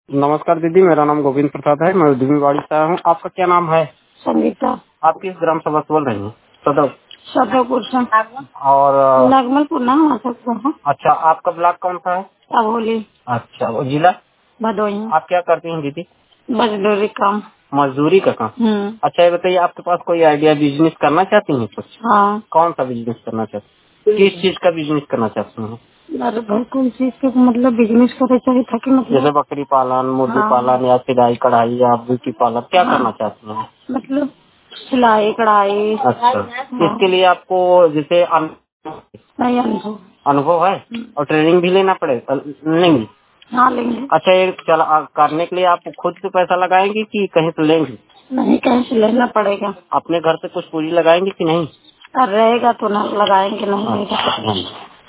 नमस्कार दीदी, मेरा नाम गोविंद प्रसाद है। मैं उद्यमीवाड़ी से आया हूँ। आपका क्या नाम है? संगीता। आप किस ग्राम सभा से बोल रही हैं? सदर सदरपुर से। और नगमलपुर ना आ सकता है। अच्छा, आपका ब्लॉक कौन सा है? अबोली। अच्छा, वो जिला? भदोही। आप क्या करती हैं दीदी? मजदूरी काम। मजदूरी का काम। अच्छा, ये बताइए, आपके पास कोई आइडिया, बिजनेस करना चाहती हैं कुछ? हाँ। कौन सा बिजनेस करना चाहती हैं? किस चीज का बिजनेस करना चाहती हैं? अरे भाई कोई चीज के मतलब बिजनेस करे चाहिए था कि मतलब जैसे बकरी पालन, मुर्गी हाँ। पालन, या सिलाई कढ़ाई, या ब्यूटी पार्लर, क्या हाँ। करना चाहती हैं? मतलब सिलाई कढ़ाई। अच्छा, हाँ। इसके लिए आपको जैसे नहीं अनुभव। अनुभव है और ट्रेनिंग भी लेना पड़ेगा, लेंगी? हाँ लेंगे। अच्छा, ये चला करने के लिए आप खुद से पैसा लगाएंगे कि कहीं से लेंगे? नहीं कहीं से लेना पड़ेगा। अपने घर से कुछ पूंजी लगाएंगे कि नहीं? और रहेगा तो ना लगाएंगे, नहीं रहेगा। अच्छा,